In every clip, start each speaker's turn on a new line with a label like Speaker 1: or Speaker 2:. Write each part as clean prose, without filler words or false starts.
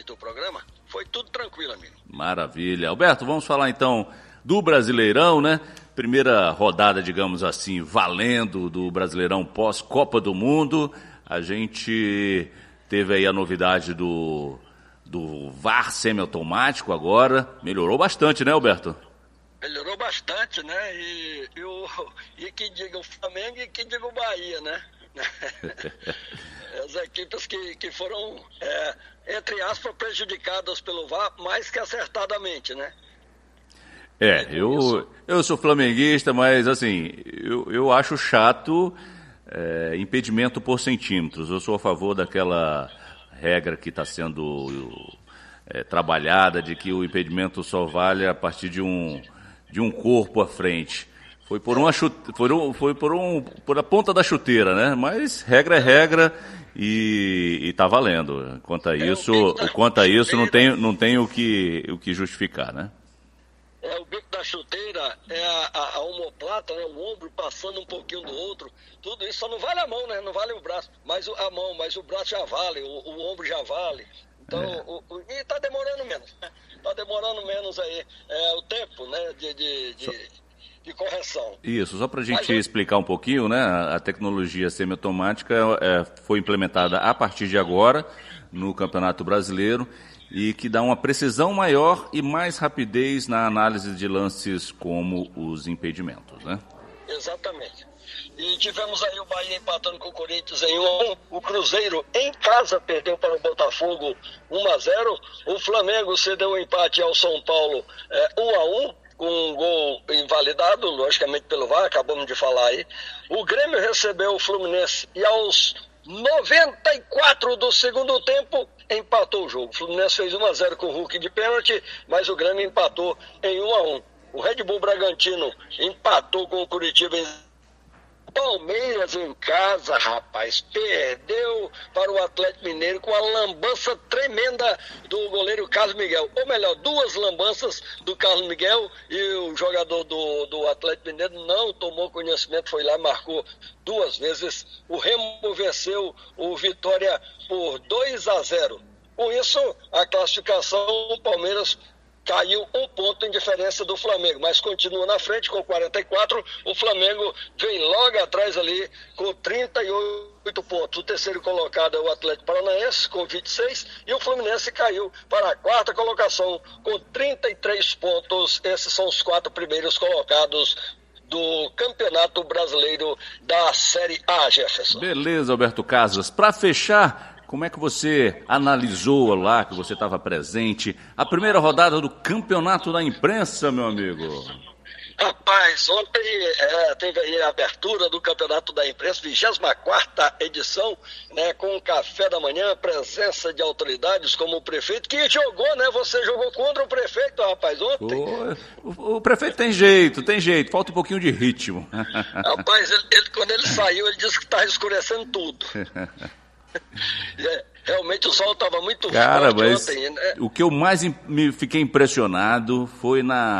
Speaker 1: teu programa. Foi tudo tranquilo, amigo.
Speaker 2: Maravilha. Alberto, vamos falar então do Brasileirão, né? Primeira rodada, digamos assim, valendo do Brasileirão pós-Copa do Mundo. A gente teve aí a novidade do VAR semiautomático agora. Melhorou bastante, né, Alberto?
Speaker 1: Melhorou bastante, né? E que diga o Flamengo e que diga o Bahia, né? As equipes que foram, entre aspas, prejudicadas pelo VAR mais que acertadamente, né?
Speaker 2: Eu sou flamenguista, mas assim, eu acho chato impedimento por centímetros. Eu sou a favor daquela regra que está sendo trabalhada de que o impedimento só vale a partir de um corpo à frente. Foi por a ponta da chuteira, né? Mas regra é regra e tá valendo. Quanto a isso não tem o que justificar, né?
Speaker 1: O bico da chuteira, a omoplata, né? O ombro passando um pouquinho do outro. Tudo isso só não vale a mão, né? Não vale o braço. Mas o braço já vale, o ombro já vale. Então, e tá demorando menos, né? Tá demorando menos aí o tempo, né? De correção.
Speaker 2: Isso, só para a gente explicar um pouquinho, né? A tecnologia semiautomática foi implementada a partir de agora no Campeonato Brasileiro e que dá uma precisão maior e mais rapidez na análise de lances como os impedimentos, né?
Speaker 1: Exatamente. E tivemos aí o Bahia empatando com o Corinthians em 1-1. O Cruzeiro em casa perdeu para o Botafogo 1-0. O Flamengo cedeu o empate ao São Paulo 1-1. Com um gol invalidado, logicamente pelo VAR, acabamos de falar aí. O Grêmio recebeu o Fluminense e aos 94 do segundo tempo empatou o jogo. O Fluminense fez 1-0 com o Hulk de pênalti, mas o Grêmio empatou em 1-1. O Red Bull Bragantino empatou com o Curitiba em Palmeiras em casa, rapaz, perdeu para o Atlético Mineiro com a lambança tremenda do goleiro Carlos Miguel. Ou melhor, duas lambanças do Carlos Miguel e o jogador do Atlético Mineiro não tomou conhecimento, foi lá e marcou duas vezes. O Remo venceu o Vitória por 2-0. Com isso, a classificação, o Palmeiras caiu um ponto em diferença do Flamengo, mas continua na frente com 44. O Flamengo vem logo atrás ali com 38 pontos. O terceiro colocado é o Atlético Paranaense com 26 e o Fluminense caiu para a quarta colocação com 33 pontos. Esses são os 4 primeiros colocados do Campeonato Brasileiro da Série A, Jefferson.
Speaker 2: Beleza, Alberto Casas. Para fechar, como é que você analisou lá, que você estava presente, a primeira rodada do Campeonato da Imprensa, meu amigo?
Speaker 1: Rapaz, ontem teve aí a abertura do Campeonato da Imprensa, 24ª edição, né, com café da manhã, presença de autoridades como o prefeito, que jogou, né? Você jogou contra o prefeito, rapaz, ontem.
Speaker 2: O prefeito tem jeito, falta um pouquinho de ritmo.
Speaker 1: Rapaz, quando ele saiu, ele disse que estava escurecendo tudo. Realmente o sol estava muito forte ontem, né?
Speaker 2: O que eu mais fiquei impressionado foi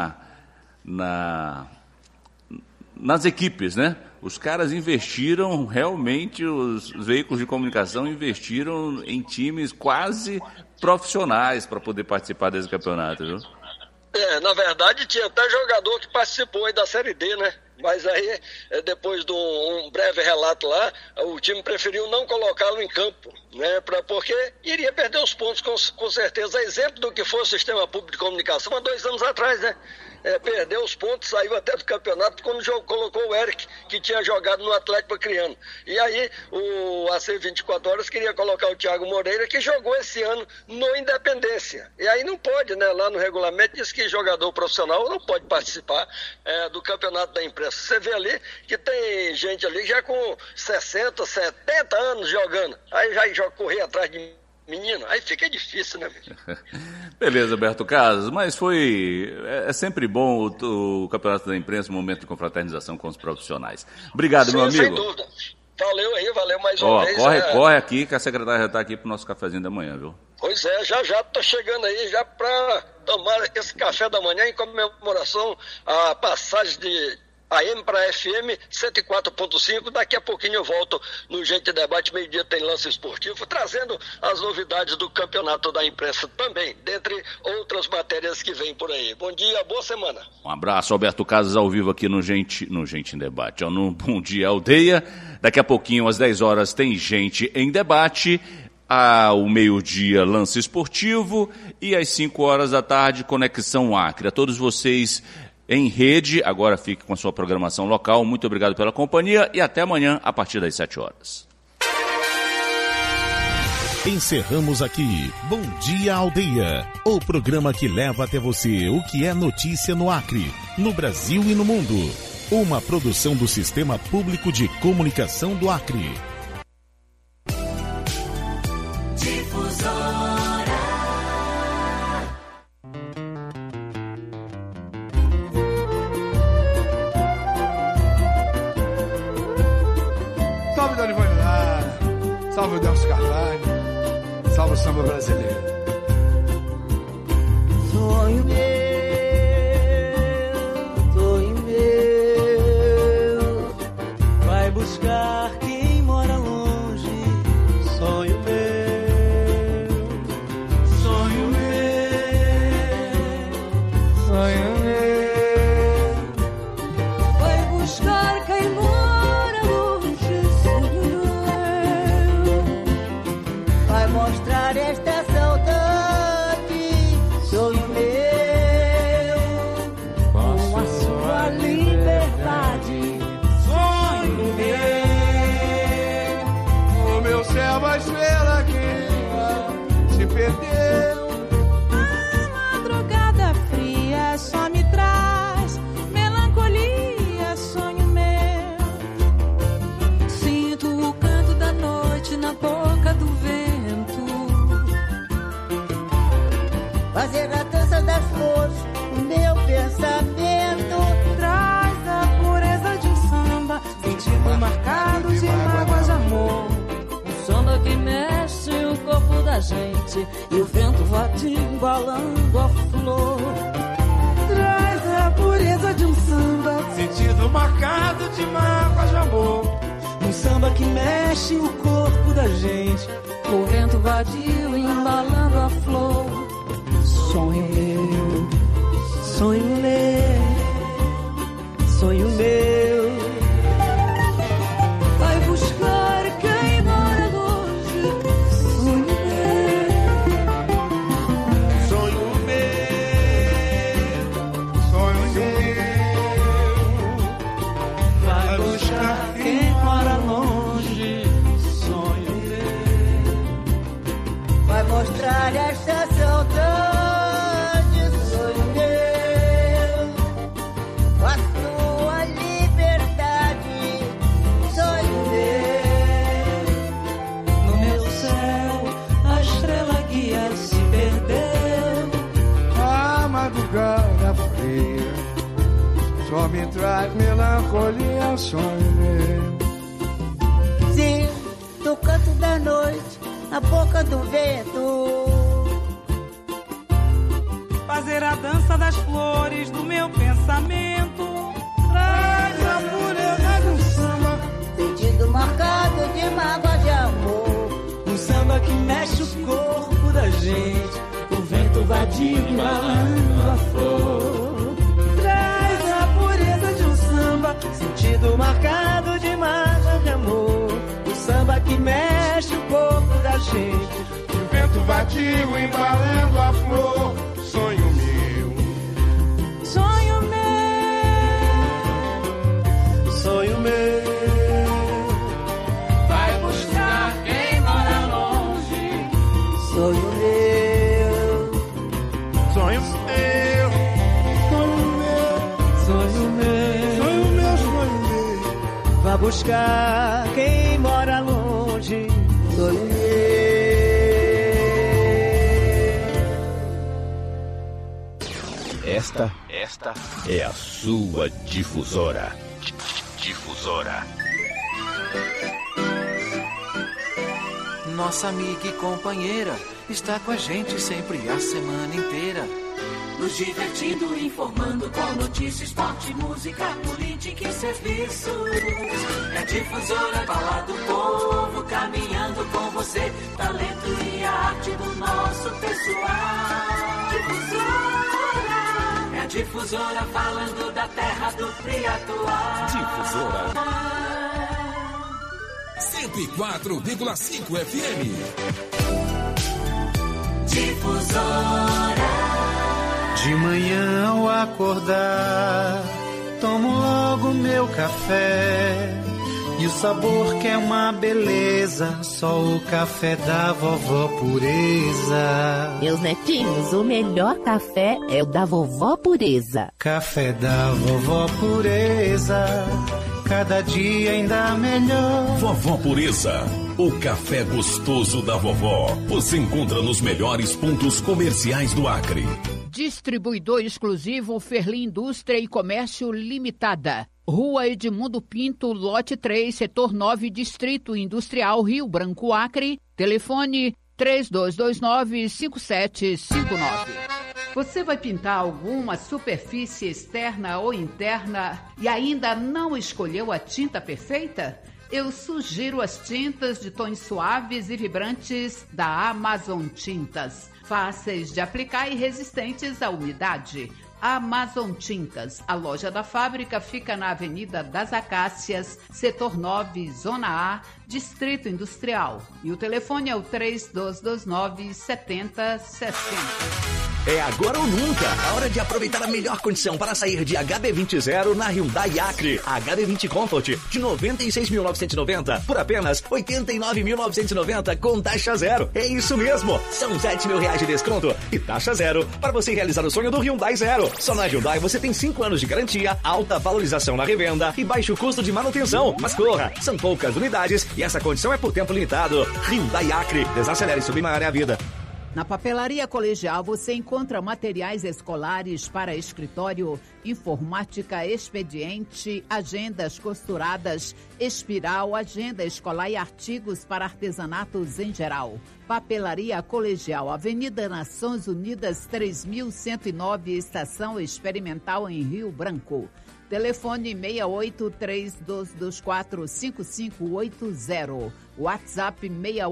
Speaker 2: nas equipes, né? Os caras investiram, realmente, os veículos de comunicação investiram em times quase profissionais para poder participar desse campeonato, viu?
Speaker 1: Na verdade tinha até jogador que participou aí da Série D, né? Mas aí, depois de um breve relato lá, o time preferiu não colocá-lo em campo, né? Porque iria perder os pontos, com certeza. Exemplo do que foi o sistema público de comunicação há 2 anos atrás, né? Perdeu os pontos, saiu até do campeonato quando colocou o Eric, que tinha jogado no Atlético Acreano. E aí o AC 24 Horas queria colocar o Thiago Moreira, que jogou esse ano no Independência. E aí não pode, né? Lá no regulamento diz que jogador profissional não pode participar do Campeonato da Imprensa. Você vê ali que tem gente ali já com 60, 70 anos jogando. Aí já correr atrás de menino, aí fica difícil, né?
Speaker 2: Beleza, Alberto Casas, mas é sempre bom o Campeonato da Imprensa, um momento de confraternização com os profissionais. Obrigado, meu amigo.
Speaker 1: Sem dúvida. Valeu mais uma vez.
Speaker 2: Corre aqui, que a secretária já está aqui para o nosso cafezinho da manhã, viu?
Speaker 1: Pois é, já tô chegando aí, já para tomar esse café da manhã em comemoração à passagem AM para FM 104.5. Daqui a pouquinho eu volto no Gente Debate, meio-dia tem lance esportivo, trazendo as novidades do campeonato da imprensa também, dentre outras matérias que vêm por aí. Bom dia, boa semana.
Speaker 2: Um abraço, Alberto Casas, ao vivo aqui no Gente em Debate, no Bom Dia Aldeia. Daqui a pouquinho, às 10 horas, tem Gente em Debate. Ao meio-dia, lance esportivo. E às 5 horas da tarde, Conexão Acre. A todos vocês em rede, agora fique com a sua programação local. Muito obrigado pela companhia e até amanhã, a partir das 7 horas.
Speaker 3: Encerramos aqui Bom Dia Aldeia, o programa que leva até você o que é notícia no Acre, no Brasil e no mundo. Uma produção do Sistema Público de Comunicação do Acre.
Speaker 4: Salve Dona Ivana, salve o Delcio Carvalho, salve o samba brasileiro.
Speaker 5: Sonho meu, vai buscar quem mora longe. Sonho meu, sonho meu, sonho meu, vai buscar quem mora longe. Sonho meu, vai mostrar esta saudade. Sonho meu, com a sua liberdade. Sonho
Speaker 4: O meu céu, a estrela que se perdeu.
Speaker 6: A madrugada fria só me traz melancolia, sonho meu. Sinto o canto da noite na boca do vento.
Speaker 5: fazer a dança das flores, o meu pensamento.
Speaker 6: Traz a pureza de um samba, sentido marcado de mágoas de amor.
Speaker 5: Um samba que mexe o corpo da gente e o vento vadio embalando a flor.
Speaker 6: Traz a pureza de um samba,
Speaker 4: Sentido marcado de mágoas de amor.
Speaker 5: Um samba que mexe o corpo da gente, o vento vadio embalando a flor. Sonho meu, sonho meu, sonho meu, vai buscar quem mora longe. Sonho meu,
Speaker 4: Sonho meu, sonho meu,
Speaker 5: vai buscar quem mora longe. Sonho meu, vai mostrar esta saudade. Sonho meu, a sua liberdade. Sonho meu, no meu céu a estrela guia se perdeu.
Speaker 4: a madrugada fria só me traz melancolia. Sonho meu.
Speaker 5: Sim, no canto da noite, na boca do vento.
Speaker 6: fazer a dança das flores do meu pensamento. Traz a pureza de um samba,
Speaker 5: Sentido marcado de mágoa de amor.
Speaker 7: Um samba que mexe o corpo da gente, o vento vadio embalando a flor.
Speaker 6: traz a pureza de um samba,
Speaker 7: Sentido marcado de mágoa de amor. Um samba que mexe o corpo da gente.
Speaker 4: O vento vadio embalando a flor. Sonho meu,
Speaker 6: sonho meu,
Speaker 7: Sonho meu,
Speaker 6: vai buscar quem mora longe.
Speaker 5: Sonho meu,
Speaker 4: sonho meu,
Speaker 7: sonho meu,
Speaker 4: sonho meu, sonho meu.
Speaker 7: vai buscar quem mora longe.
Speaker 5: sonho meu.
Speaker 3: Esta é a sua difusora. Difusora.
Speaker 8: Nossa amiga e companheira está com a gente sempre a semana inteira.
Speaker 7: nos divertindo, informando com notícias, esporte, música, política e serviços. É Difusora, fala do povo, caminhando com você, talento e a arte do nosso pessoal. Difusora, é a Difusora falando da terra do Triatuá.
Speaker 3: Difusora 104,5 FM.
Speaker 7: Difusora.
Speaker 5: De manhã ao acordar, tomo logo meu café. E o sabor que é uma beleza, só o café da vovó Pureza.
Speaker 8: Meus netinhos, o melhor café é o da vovó Pureza.
Speaker 5: Café da vovó Pureza, cada dia ainda melhor.
Speaker 3: Vovó Pureza, o café gostoso da vovó. Você encontra nos melhores pontos comerciais do Acre.
Speaker 9: Distribuidor exclusivo Ferli Indústria e Comércio Limitada. Rua Edmundo Pinto, lote 3, setor 9, Distrito Industrial, Rio Branco, Acre. Telefone 3229-5759. Você vai pintar alguma superfície externa ou interna e ainda não escolheu a tinta perfeita? Eu sugiro as tintas de tons suaves e vibrantes da Amazon Tintas. Fáceis de aplicar e resistentes à umidade. Amazon Tintas. A loja da fábrica fica na Avenida das Acácias, setor 9, Zona A, Distrito Industrial. E o telefone é o 3229-7060.
Speaker 10: É agora ou nunca. A hora de aproveitar a melhor condição para sair de HB20 Zero na Hyundai Acre. HB20 Comfort de 96.990 por apenas 89.990 com taxa zero. É isso mesmo. São R$7.000 de desconto e taxa zero para você realizar o sonho do Hyundai Zero. Só na Hyundai você tem 5 anos de garantia, alta valorização na revenda e baixo custo de manutenção. Mas corra, são poucas unidades e essa condição é por tempo limitado. Hyundai Acre. Desacelere e submarine a vida.
Speaker 9: Na Papelaria Colegial você encontra materiais escolares para escritório, informática, expediente, agendas costuradas, espiral, agenda escolar e artigos para artesanatos em geral. Papelaria Colegial, Avenida Nações Unidas 3109, Estação Experimental em Rio Branco. Telefone 68-3224-5580. WhatsApp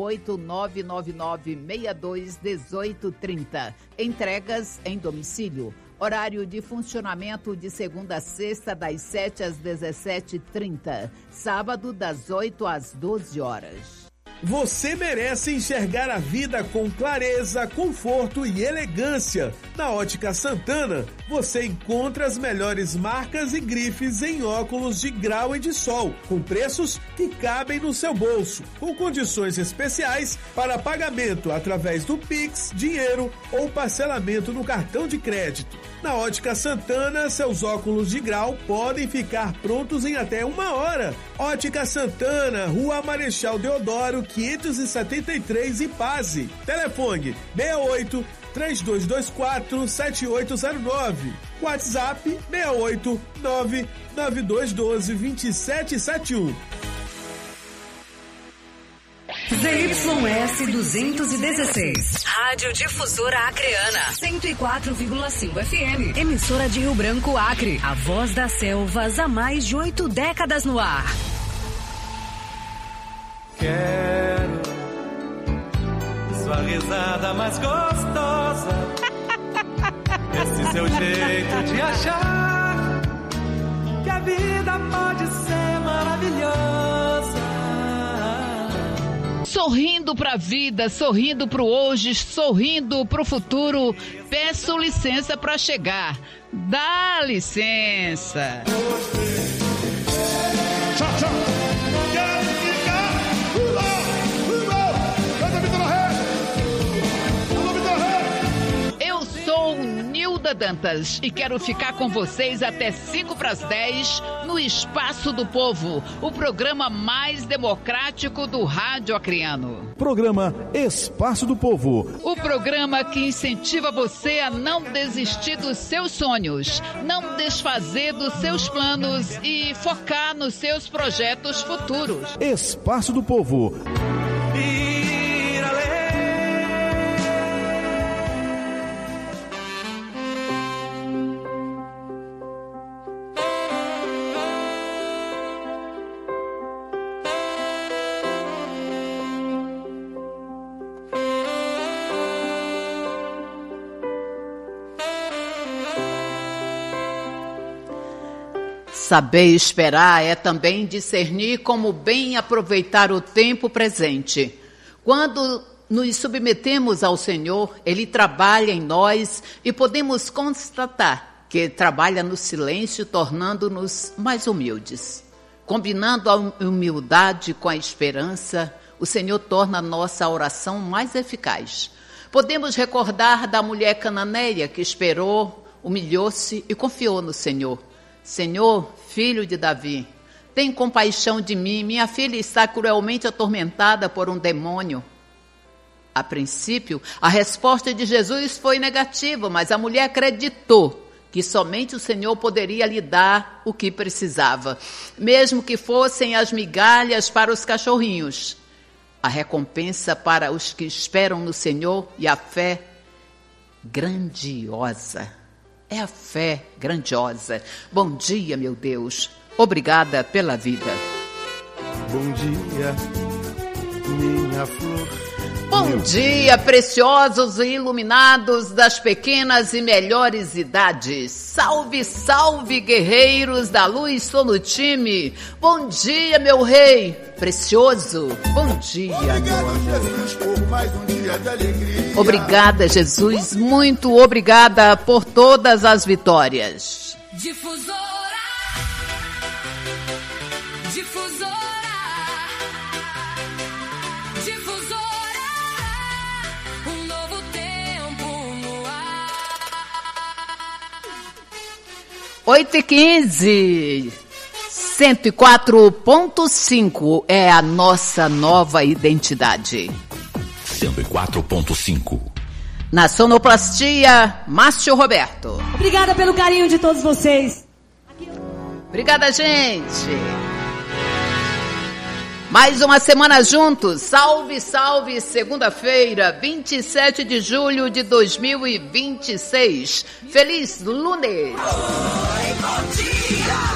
Speaker 9: 68999621830. Entregas em domicílio. Horário de funcionamento de segunda a sexta, das 7 às 17h30. Sábado, das 8 às 12 horas.
Speaker 11: Você merece enxergar a vida com clareza, conforto e elegância. Na Ótica Santana, você encontra as melhores marcas e grifes em óculos de grau e de sol, com preços que cabem no seu bolso, com condições especiais para pagamento através do Pix, dinheiro ou parcelamento no cartão de crédito. Na Ótica Santana, seus óculos de grau podem ficar prontos em até 1 hora. Ótica Santana, Rua Marechal Deodoro, 573, Ipase. Telefone 68-3224-7809. WhatsApp 689-9212-2771.
Speaker 12: ZYS 216.
Speaker 13: Rádio Difusora Acreana.
Speaker 12: 104,5 FM. Emissora de Rio Branco, Acre. A voz das selvas há mais de 8 décadas no ar.
Speaker 5: Quero sua risada mais gostosa. Esse seu jeito de achar que a vida pode ser maravilhosa.
Speaker 9: Sorrindo pra vida, sorrindo pro hoje, sorrindo pro futuro. Peço licença pra chegar. Dá licença.
Speaker 4: Tchau, tchau.
Speaker 9: Eu sou Nilda Dantas e quero ficar com vocês até 5:10 no Espaço do Povo, o programa mais democrático do rádio acreano.
Speaker 14: Programa Espaço do Povo.
Speaker 9: O programa que incentiva você a não desistir dos seus sonhos, não desfazer dos seus planos e focar nos seus projetos futuros.
Speaker 14: Espaço do Povo.
Speaker 9: Saber esperar é também discernir como bem aproveitar o tempo presente. Quando nos submetemos ao Senhor, Ele trabalha em nós e podemos constatar que trabalha no silêncio, tornando-nos mais humildes. Combinando a humildade com a esperança, o Senhor torna a nossa oração mais eficaz. Podemos recordar da mulher cananeia que esperou, humilhou-se e confiou no Senhor. Senhor, filho de Davi, tem compaixão de mim, minha filha está cruelmente atormentada por um demônio. A princípio, a resposta de Jesus foi negativa, mas a mulher acreditou que somente o Senhor poderia lhe dar o que precisava, mesmo que fossem as migalhas para os cachorrinhos. A recompensa para os que esperam no Senhor e a fé grandiosa. É a fé grandiosa. Bom dia, meu Deus. Obrigada pela vida.
Speaker 15: Bom dia, minha flor.
Speaker 9: Bom dia, preciosos e iluminados das pequenas e melhores idades. Salve, salve, guerreiros da luz, estou no time. Bom dia, meu rei precioso. Bom dia, meu amor.
Speaker 15: Jesus, por mais um dia de alegria.
Speaker 9: Obrigada, Jesus. Muito obrigada por todas as vitórias.
Speaker 12: Difusora. Difusora. Difusora. Um novo tempo no ar.
Speaker 9: 8h15. 104.5 é a nossa nova identidade.
Speaker 10: 104.5.
Speaker 9: Na sonoplastia, Márcio Roberto.
Speaker 16: Obrigada pelo carinho de todos vocês.
Speaker 9: Obrigada, gente. Mais uma semana juntos. Salve, salve, segunda-feira, 27 de julho de 2026. Feliz lunes.
Speaker 7: Oi, bom dia.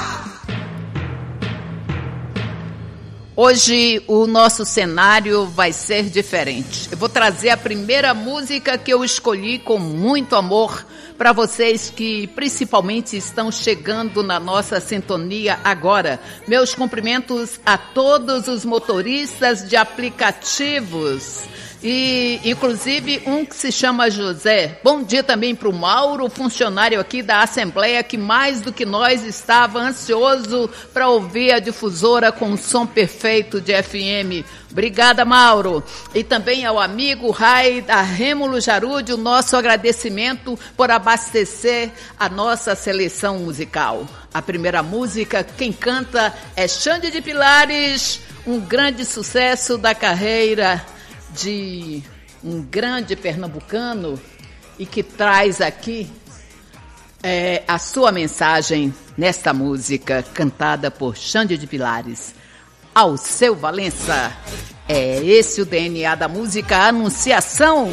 Speaker 9: Hoje o nosso cenário vai ser diferente. Eu vou trazer a primeira música que eu escolhi com muito amor para vocês que principalmente estão chegando na nossa sintonia agora. Meus cumprimentos a todos os motoristas de aplicativos e inclusive um que se chama José. Bom dia também para o Mauro, funcionário aqui da Assembleia, que mais do que nós estava ansioso para ouvir a difusora com o som perfeito de FM. Obrigada, Mauro. E também ao amigo Rai da Rêmulo Jarude, o nosso agradecimento por abastecer a nossa seleção musical. A primeira música, quem canta é Xande de Pilares, um grande sucesso da carreira de um grande pernambucano e que traz aqui a sua mensagem nesta música cantada por Xande de Pilares. Alceu Valença, é esse o DNA da música Anunciação.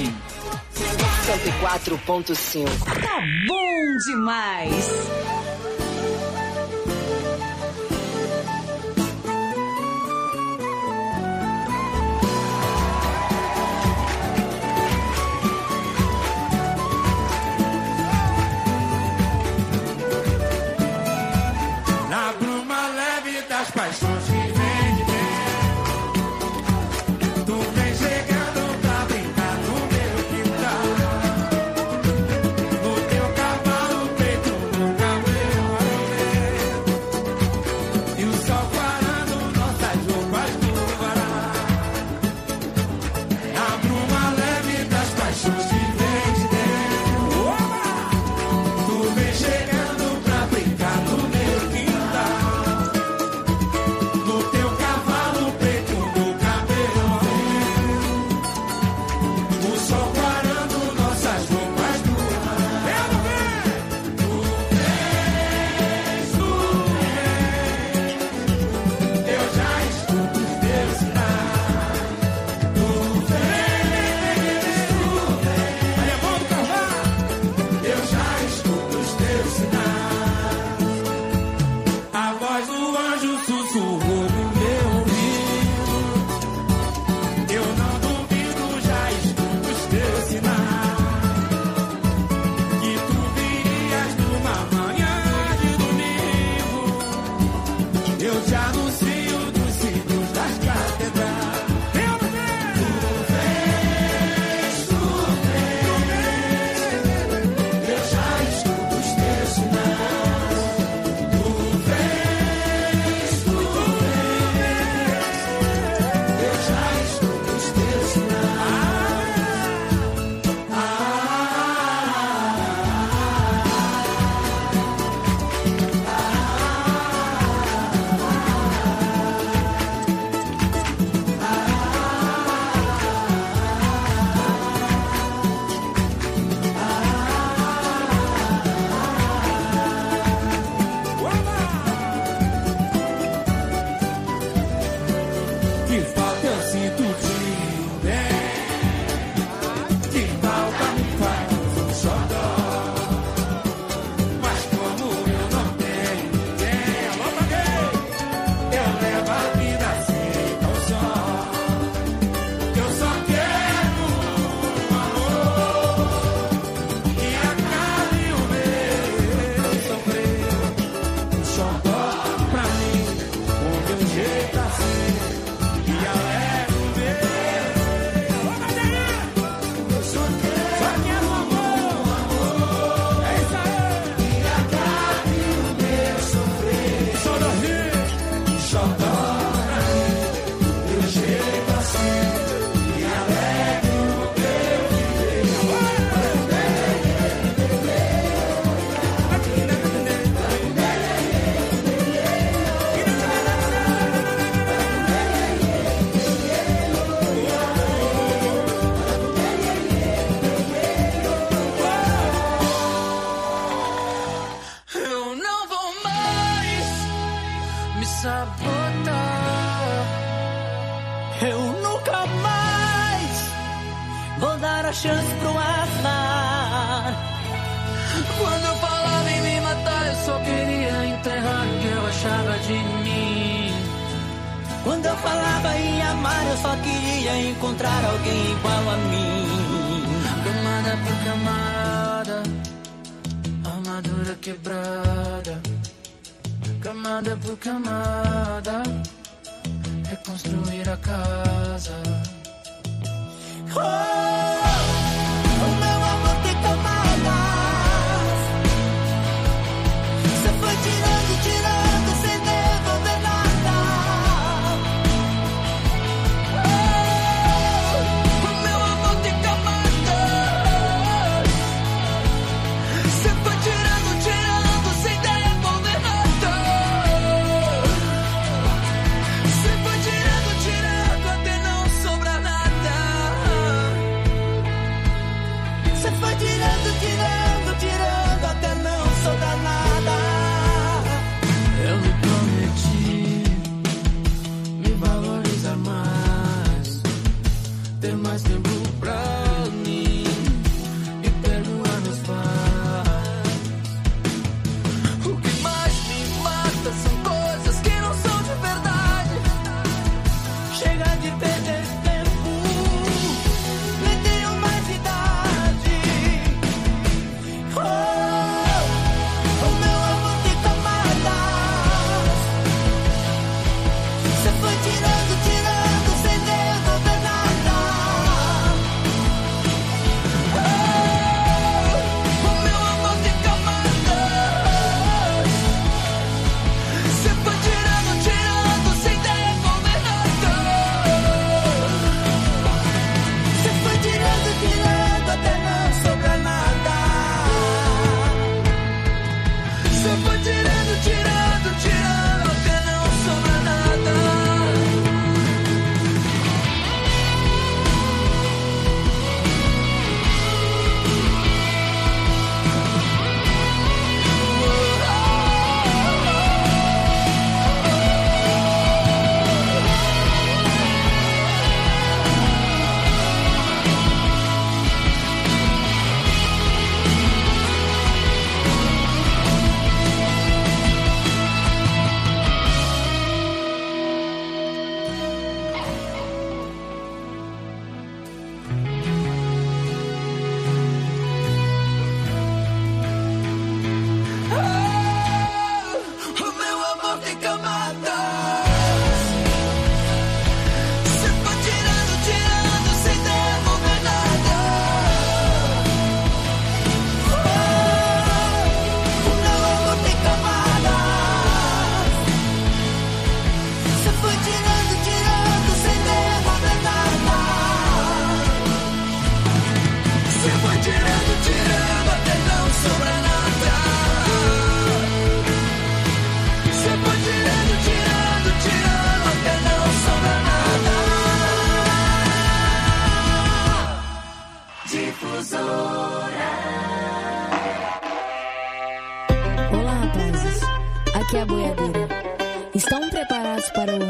Speaker 12: 104.5. Tá bom demais.
Speaker 7: Na bruma leve das paixões que vem de dentro, tu vem chegando pra brincar no meu quintal. No teu cavalo preto, no cavalo
Speaker 5: chance pro azar. Quando eu falava em me matar, eu só queria enterrar o que eu achava de mim. Quando eu falava em amar, eu só queria encontrar alguém igual a mim. Camada por camada, armadura quebrada. Camada por camada, reconstruir a casa. O meu amor tem camadas. Você foi tirando, tirando, sem devolver nada. O meu amor tem camadas. Você foi tirando, tirando, sem devolver nada. Você foi tirando, tirando, até não sobrar nada. Você foi tirando, tirando, tirando, até não sobrar nada. Eu lhe prometi me valorizar mais, ter mais tempo pra mim e perdoar meus pais. O que mais me mata são coisas que não são de verdade. Chega de perder tempo, nem tenho mais idade. O meu amor tem camadas. Você foi tirando, tirando, sem devolver nada. O meu amor tem camadas. Você foi tirando, tirando, sem devolver nada. Você foi tirando, tirando, até não sobrar nada. Você foi tirando, tirando, tirando, até não sobrar nada. O meu amor tem camadas. Você foi tirando, tirando, sem devolver nada. O meu amor tem camadas. Você foi tirando, tirando, sem devolver nada. Você foi tirando, tirando, até não sobrar nada. Você foi tirando, tirando, tirando, até não sobrar nada. Difusora.
Speaker 17: Olá, rapazes. Aqui é a boiadeira. Estão preparados para o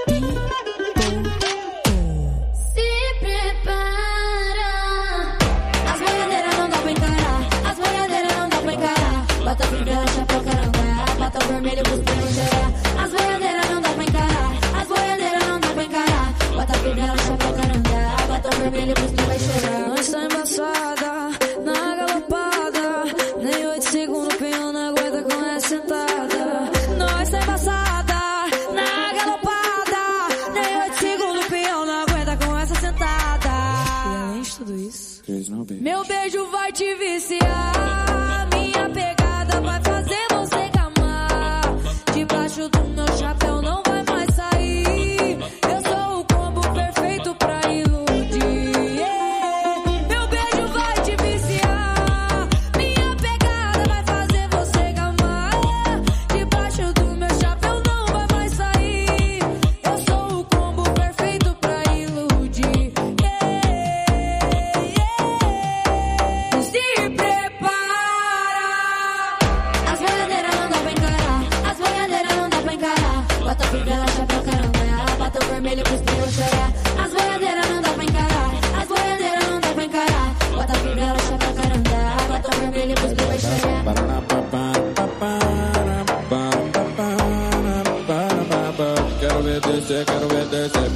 Speaker 18: Se prepara. As boiadeiras não dá pra encarar. As boiadeiras não dá pra encarar. Bota fibra, chapéu, caranga. Bota o vermelho pros primos chorar. As boiadeiras não dá pra encarar. As boiadeiras não dá pra encarar. Bota fibra, chapéu, caranga. Bota o vermelho pros primos chorar.
Speaker 5: Nós tá embaçada, na galopada. Nem 8 segundos, o peão não aguenta com essa sentada. Nós tá embaçada, na galopada. Nem 8 segundos, o peão não aguenta com essa sentada. E além de tudo isso, meu beijo vai te viciar. Minha pegada vai fazer você gamar. Debaixo do meu chapéu não vai mais sair. Eu sou o combo perfeito pra iludir. Meu beijo vai te viciar. Minha pegada vai fazer você gamar. Debaixo do meu chapéu não vai mais sair. Eu sou o combo perfeito pra iludir. Se prepara.
Speaker 19: descer, quero ver descer.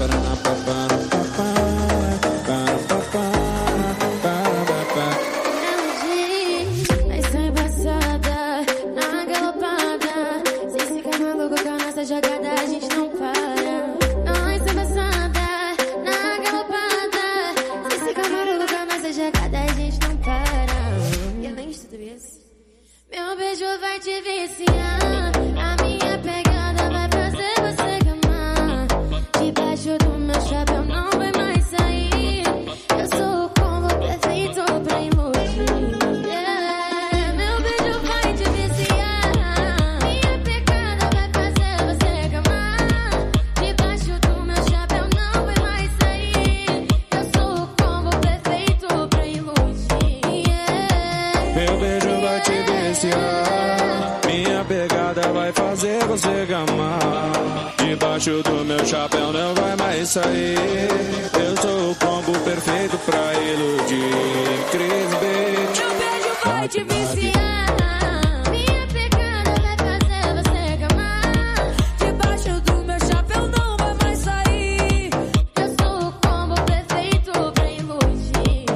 Speaker 18: Vai ser passada na galopada. Se ficar maluco com a nossa jogada, a gente não para. Vai ser passada na galopada. Se ficar maluco com a nossa jogada, a gente não para. E além de tudo isso, meu beijo vai te viciar. A minha pegada vai fazer você gamar. Debaixo do meu chapéu não vai mais sair. Eu sou o combo perfeito pra iludir. Meu beijo vai te viciar. Minha pegada vai fazer você gamar. Debaixo do meu chapéu não vai mais sair. Eu sou o combo perfeito pra iludir.
Speaker 19: Meu beijo vai te viciar. Minha pegada vai fazer você gamar. Debaixo do meu chapéu não vai mais sair. Eu sou o combo perfeito pra iludir. Cris Beat.
Speaker 18: Meu beijo vai te viciar. Minha pegada vai fazer você gamar. Debaixo do meu chapéu não vai mais sair. Eu sou o combo perfeito pra iludir.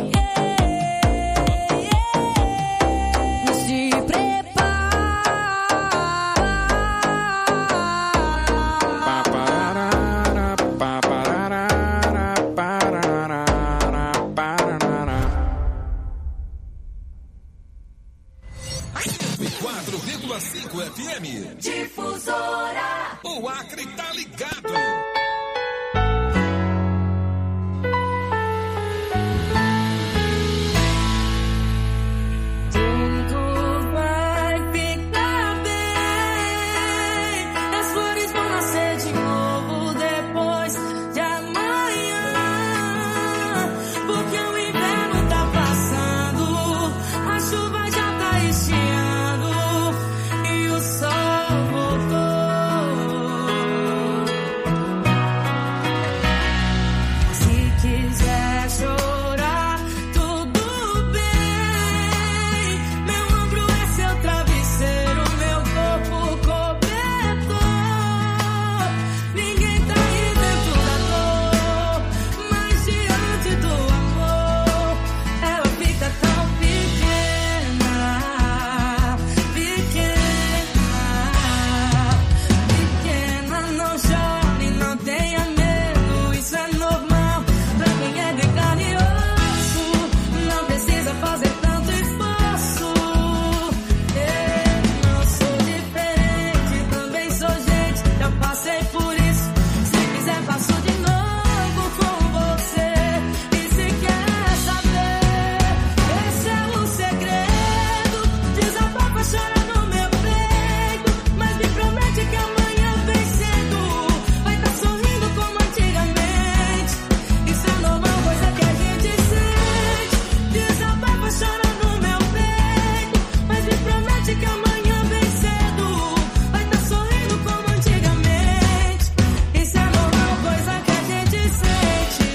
Speaker 18: Se
Speaker 7: FM.
Speaker 20: Difusora.
Speaker 7: O Acre tá ligado.
Speaker 6: Tudo vai ficar bem. As flores vão nascer de novo depois de amanhã. Porque o inverno tá passando, a chuva já tá estiando e o sol voltou. Se quiser chorar, tudo bem. Meu ombro é seu travesseiro, meu corpo cobertor. Ninguém tá aí dentro da dor, mas diante do amor, ela fica tão pequena, pequena. Não chore, não tenha medo, isso é normal. Pra quem é de carne e osso, não precisa fazer tanto esforço. Eu não sou diferente, também sou gente, já passei por isso. Se quiser passo de novo com você. E se quer saber, esse é o segredo. Desabafa, chora no meu peito, mas me promete que amanhã bem cedo vai estar sorrindo como antigamente. Isso é normal, coisa que a gente sente. Desabafa, chora no meu peito, mas me promete que amanhã bem cedo vai estar sorrindo como antigamente. Isso é normal, coisa que a gente sente.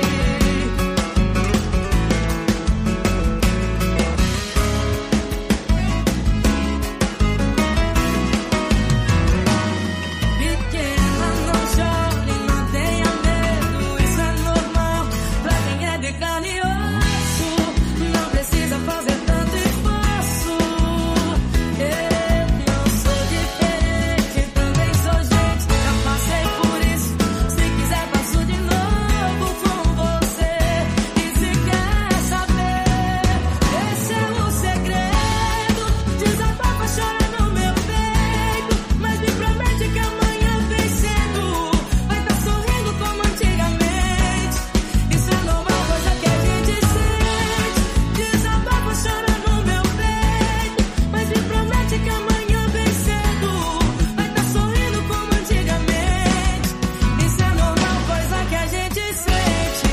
Speaker 6: Pequena, não chore, não tenha medo, isso é normal. Pra quem é de carne e osso, não precisa fazer tanto esforço. Eu não sou diferente, também sou gente, já passei por isso. Se quiser passo de novo com você. E se quer saber, esse é o segredo. Desabafa, chora no meu peito, mas me promete que amanhã bem cedo vai estar sorrindo como antigamente. Isso é normal, coisa que a gente sente. Desabafa, chora no meu peito, mas me promete que amanhã bem cedo vai estar sorrindo como antigamente. Isso é normal, coisa que a gente sente.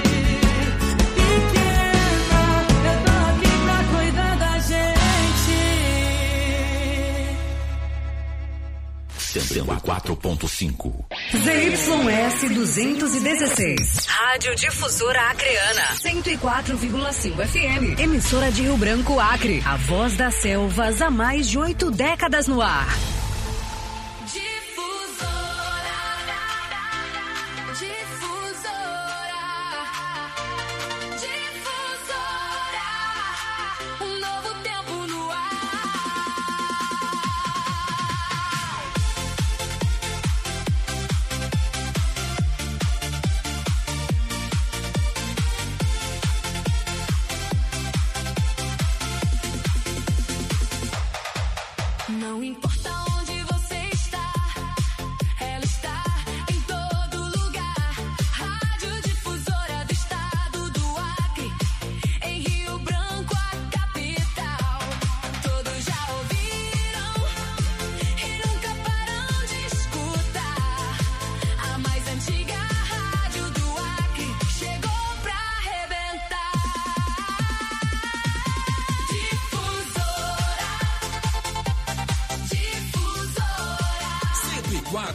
Speaker 6: Pequena, eu tô aqui pra cuidar da gente.
Speaker 10: 4.5.
Speaker 12: ZYS 216. Rádio Difusora Acreana. 104,5 FM. Emissora de Rio Branco, Acre. A voz das selvas há mais de 8 décadas no ar.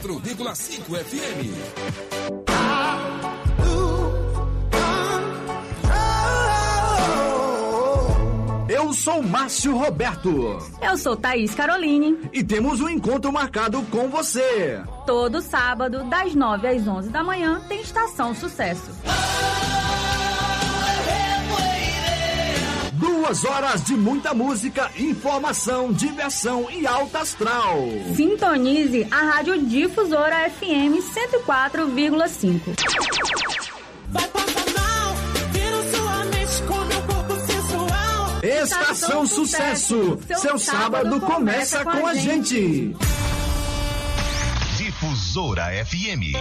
Speaker 21: 104,5 FM.
Speaker 10: Eu sou Márcio Roberto.
Speaker 22: Eu sou Thaís Caroline.
Speaker 10: E temos um encontro marcado com você.
Speaker 22: Todo sábado, das 9 às 11 da manhã, tem Estação Sucesso.
Speaker 10: 2 horas de muita música, informação, diversão e alta astral.
Speaker 22: Sintonize a Rádio Difusora FM 104,5.
Speaker 6: Vai passar mal, vira sua mente com meu corpo sensual.
Speaker 10: Estação Sucesso. Seu sábado começa com a gente.
Speaker 23: Difusora FM.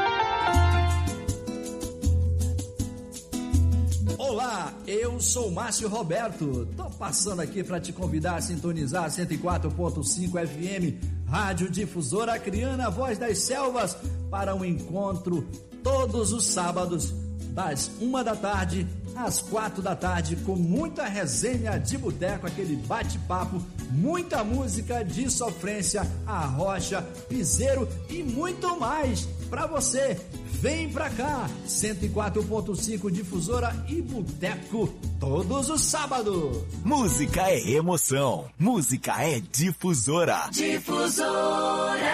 Speaker 10: Olá, eu sou Márcio Roberto. Tô passando aqui para te convidar a sintonizar 104.5 FM, Rádio Difusora Acreana, Voz das Selvas, para um encontro todos os sábados, das 1 da tarde às 4 da tarde, com muita resenha de boteco, aquele bate-papo, muita música de sofrência, arrocha, piseiro e muito mais para você. Vem pra cá, 104.5 Difusora e Boteco, todos os sábados.
Speaker 23: Música é emoção, música é Difusora.
Speaker 7: Difusora.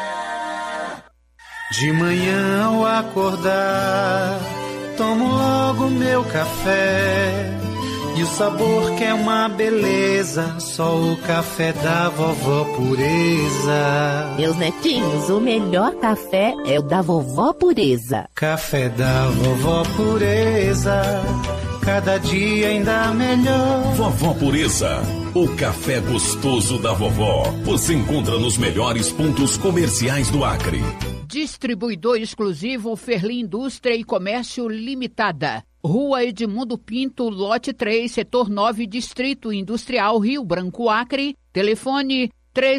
Speaker 24: De manhã ao acordar, tomo logo meu café. E o sabor que é uma beleza, só o café da vovó Pureza.
Speaker 8: Meus netinhos, o melhor café é o da vovó Pureza.
Speaker 24: Café da vovó Pureza, cada dia ainda melhor.
Speaker 21: Vovó Pureza, o café gostoso da vovó. Você encontra nos melhores pontos comerciais do Acre.
Speaker 9: Distribuidor exclusivo Ferli Indústria e Comércio Limitada. Rua Edmundo Pinto, lote 3, setor 9, Distrito Industrial, Rio Branco, Acre. Telefone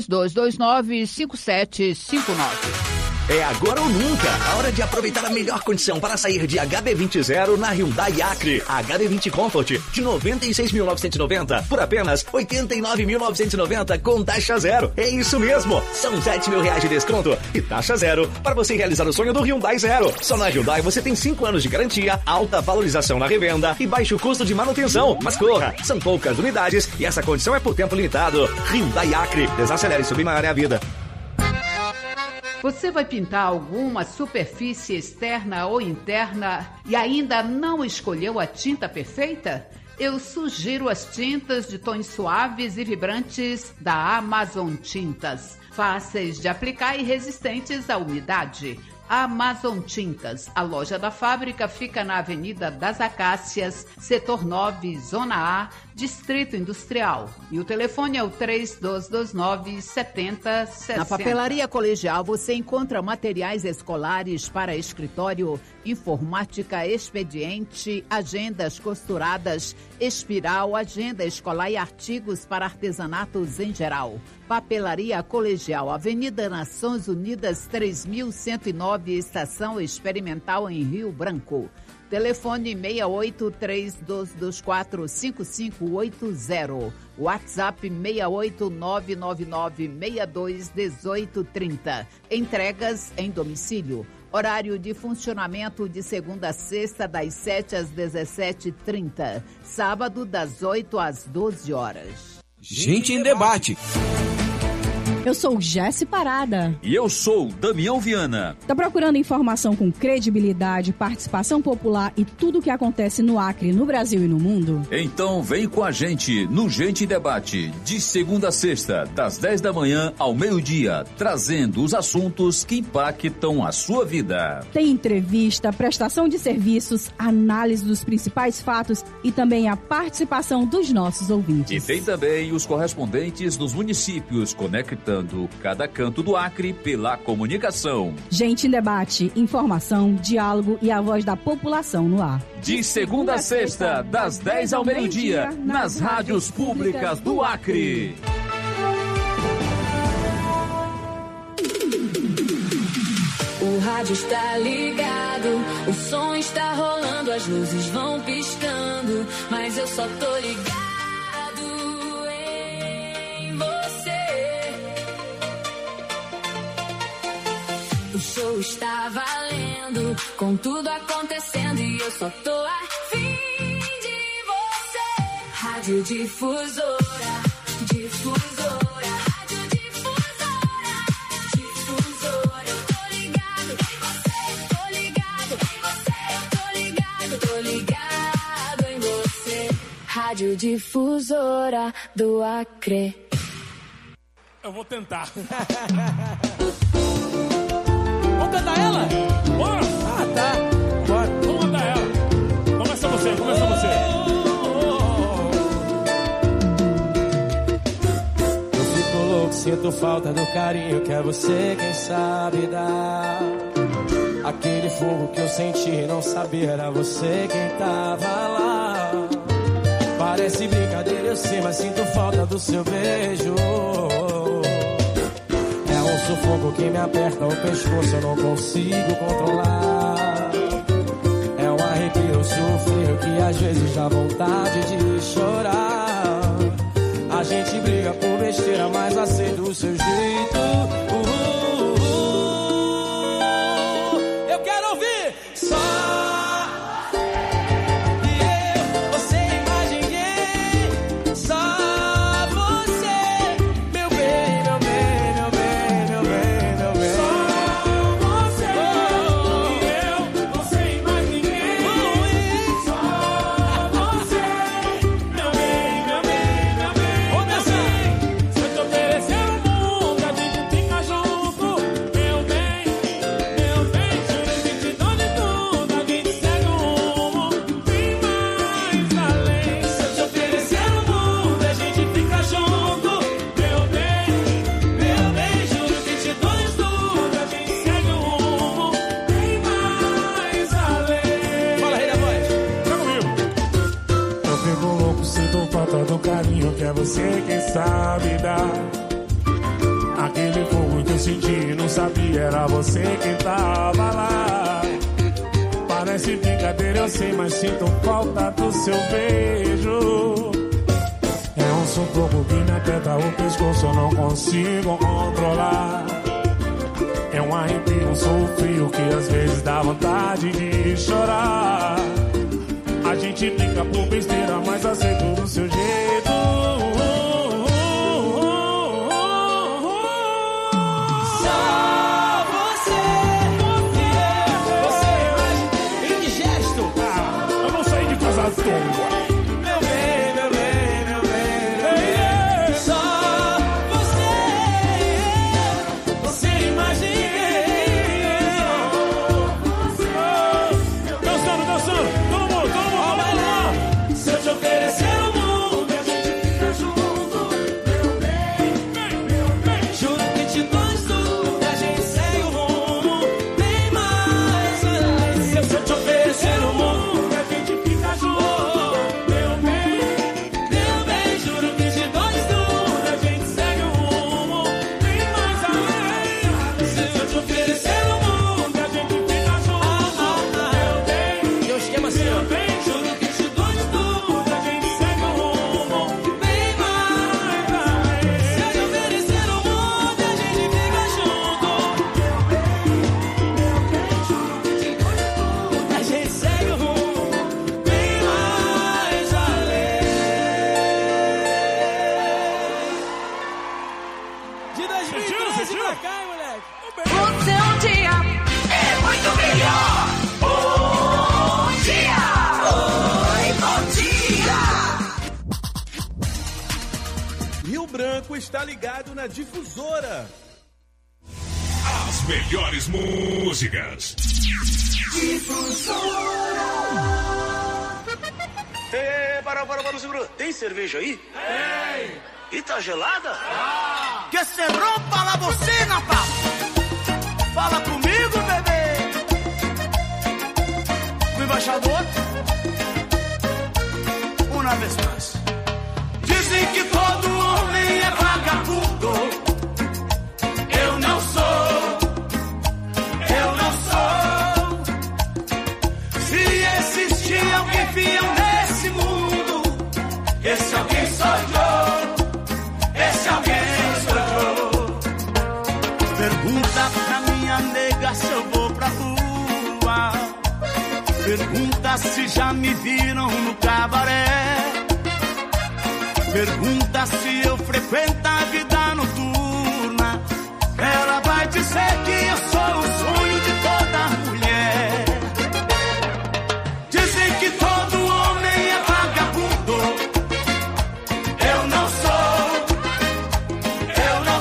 Speaker 9: 3229-5759.
Speaker 10: É agora ou nunca, a hora de aproveitar a melhor condição para sair de HB20 na Hyundai Acre. HB20 Comfort de 96.990 por apenas 89.990 com taxa zero. É isso mesmo, são R$7.000 de desconto e taxa zero para você realizar o sonho do Hyundai Zero. Só na Hyundai você tem 5 anos de garantia, alta valorização na revenda e baixo custo de manutenção. Mas corra, são poucas unidades e essa condição é por tempo limitado. Hyundai Acre, desacelere e submarine a vida.
Speaker 9: Você vai pintar alguma superfície externa ou interna e ainda não escolheu a tinta perfeita? Eu sugiro as tintas de tons suaves e vibrantes da Amazon Tintas. Fáceis de aplicar e resistentes à umidade. Amazon Tintas. A loja da fábrica fica na Avenida das Acácias, setor 9, Zona A, Distrito Industrial. E o telefone é o 3229-7060. Na Papelaria Colegial você encontra materiais escolares para escritório, informática, expediente, agendas costuradas, espiral, agenda escolar e artigos para artesanatos em geral. Papelaria Colegial, Avenida Nações Unidas 3109, Estação Experimental em Rio Branco. Telefone 68-3224-5580. WhatsApp 68999621830. Entregas em domicílio. Horário de funcionamento de segunda a sexta, das 7 às 17h30. Sábado, das 8 às 12 horas.
Speaker 21: Gente em Debate.
Speaker 16: Eu sou Jesse Parada.
Speaker 2: E eu sou Damião Viana.
Speaker 16: Tá procurando informação com credibilidade, participação popular e tudo o que acontece no Acre, no Brasil e no mundo?
Speaker 2: Então vem com a gente no Gente em Debate, de segunda a sexta, das 10 da manhã ao meio-dia, trazendo os assuntos que impactam a sua vida.
Speaker 16: Tem entrevista, prestação de serviços, análise dos principais fatos e também a participação dos nossos ouvintes.
Speaker 2: E tem também os correspondentes dos municípios, conectando cada canto do Acre pela comunicação.
Speaker 16: Gente em Debate, informação, diálogo e a voz da população no ar.
Speaker 2: De segunda a sexta, das 10 ao meio-dia, nas rádios públicas do Acre.
Speaker 6: O rádio está ligado, o som está rolando, as luzes vão piscando, mas eu só tô ligado em você. show está valendo, com tudo acontecendo e eu só tô afim de você. Rádio Difusora, Difusora, Rádio Difusora, Difusora. Eu tô ligado em você, tô ligado em você, tô ligado, tô ligado em você. Rádio Difusora do Acre.
Speaker 1: Eu vou tentar.
Speaker 3: Vamos cantar ela?
Speaker 1: Bora!
Speaker 3: Ah, tá.
Speaker 1: Bora. Vamos cantar ela. Começa você, começa você.
Speaker 3: Eu fico louco, sinto falta do carinho que é você quem sabe dar. Aquele fogo que eu senti, não sabia, era você quem tava lá. Parece brincadeira, eu sei, mas sinto falta do seu beijo. É um sufoco que me aperta o pescoço, eu não consigo controlar. É um arrepio, sofrer que às vezes dá vontade de chorar. A gente briga por besteira, mas aceito o seu jeito. Eu quero ouvir só.
Speaker 1: Que é você quem sabe dar. Aquele fogo que eu senti, não sabia, era você quem tava lá. Parece brincadeira, eu sei, mas sinto falta do seu beijo. É um sufoco que me aperta o pescoço, eu não consigo controlar. É um arrepio, um sofrio que às vezes dá vontade de chorar. A gente brinca por besteira, mas aceito do seu jeito. Só você, você mais indigesto. Eu vou sair de casa à toa. Meu bem, meu bem, meu bem, meu bem. Só você, você mais ninguém. Dançando, dançando. Se eu te oferecer o mundo, a gente fica junto. Meu bem, meu bem. Juro que te dou tudo, a gente segue o rumo. Bem mais além. Se eu te oferecer o mundo, a gente fica junto. Meu bem, juro que te dou tudo, a gente segue o rumo. Bem mais além. Se eu te oferecer o mundo, a gente fica junto. Meu bem, e o esquema assim, meu bem.
Speaker 11: Branco está ligado na Difusora.
Speaker 21: As melhores músicas.
Speaker 11: Difusora.
Speaker 13: Para, segura. Tem cerveja aí? Tem. E tá gelada?
Speaker 25: Que se rompa la bocina, pá. Fala comigo, bebê. O embaixador. Uma vez mais. Dizem que todo homem é vagabundo. Eu não sou. Se existir alguém fiel nesse mundo, esse alguém sou eu. Esse alguém sou eu. Pergunta pra minha nega se Pergunta se já me viram no cabaré. Pergunta se eu frequento a vida noturna. Ela vai dizer que eu sou o sonho de toda mulher. Dizem que todo homem é vagabundo. Eu não sou. Eu não